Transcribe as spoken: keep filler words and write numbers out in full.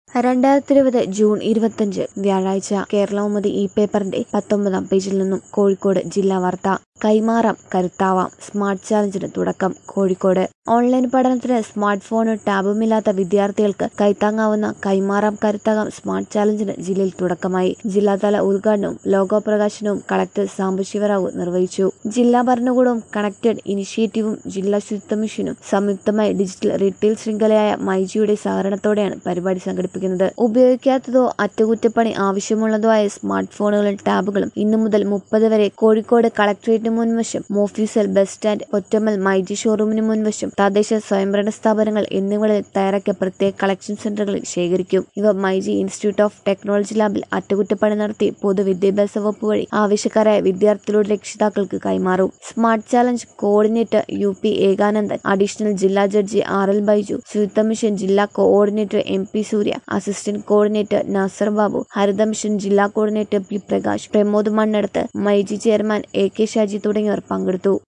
രണ്ടായിരത്തി ഇരുപത് ജൂൺ ഇരുപത്തിയഞ്ച് വ്യാഴാഴ്ച കേരളകൗമുദി ഈ പേപ്പറിന്റെ പത്തൊമ്പതാം പേജിൽ നിന്നും കോഴിക്കോട് ജില്ലാ വാർത്ത. കൈമാറാം കരുത്താവാം സ്മാർട്ട് ചാലഞ്ചിന് തുടക്കം. കോഴിക്കോട് ഓൺലൈൻ പഠനത്തിന് സ്മാർട്ട് ഫോണും ടാബുമില്ലാത്ത വിദ്യാർത്ഥികൾക്ക് കൈത്താങ്ങാവുന്ന കൈമാറാം കരുത്താകാം സ്മാർട്ട് ചാലഞ്ചിന് ജില്ലയിൽ തുടക്കമായി. ജില്ലാതല ഉദ്ഘാടനവും ലോഗോ പ്രകാശനവും കളക്ടർ സാംബശിവറാവു നിർവഹിച്ചു. ജില്ലാ ഭരണകൂടവും കണക്റ്റഡ് ഇനിഷ്യേറ്റീവും ജില്ലാ ശുചിത്വ മിഷനും സംയുക്തമായി ഡിജിറ്റൽ റീറ്റെയിൽ ശൃംഖലയായ മൈജിയുടെ സഹകരണത്തോടെയാണ് പരിപാടി സംഘടിപ്പിക്കുന്നത്. ഉപയോഗിക്കാത്തതോ അറ്റകുറ്റപ്പണി ആവശ്യമുള്ളതോ ആയ സ്മാർട്ട് ഫോണുകളും ടാബുകളും ഇന്നു മുതൽ മുപ്പത് വരെ കോഴിക്കോട് കളക്ടറേറ്റ് മുൻവശം, മോഫീസൽ, ബസ് സ്റ്റാൻഡ്, ഒറ്റമ്മൽ മൈജി ഷോറൂമിന് മുൻവശം, തദ്ദേശ സ്വയംഭരണ സ്ഥാപനങ്ങൾ എന്നിവിടങ്ങളിൽ തയ്യാറാക്കിയ പ്രത്യേക കളക്ഷൻ സെന്ററുകളിൽ ശേഖരിക്കും. ഇവ മൈജി ഇൻസ്റ്റിറ്റ്യൂട്ട് ഓഫ് ടെക്നോളജി ലാബിൽ അറ്റകുറ്റപ്പണി നടത്തി പൊതുവിദ്യാഭ്യാസ വകുപ്പ് വഴി ആവശ്യക്കാരായ വിദ്യാർത്ഥികളുടെ രക്ഷിതാക്കൾക്ക് കൈമാറും. Smart challenge coordinator U P Ekanandan, additional ജില്ലാ ജഡ്ജി ആർ എൽ ബൈജു, ശുചിത്വ മിഷൻ ജില്ലാ coordinator M P Surya, assistant coordinator Nasar Babu, ഹരിത മിഷൻ ജില്ലാ coordinator P Prakash, Pramod Mannadath, MyG chairman A K Shaji തുടങ്ങിയവർ പങ്കെടുത്തു.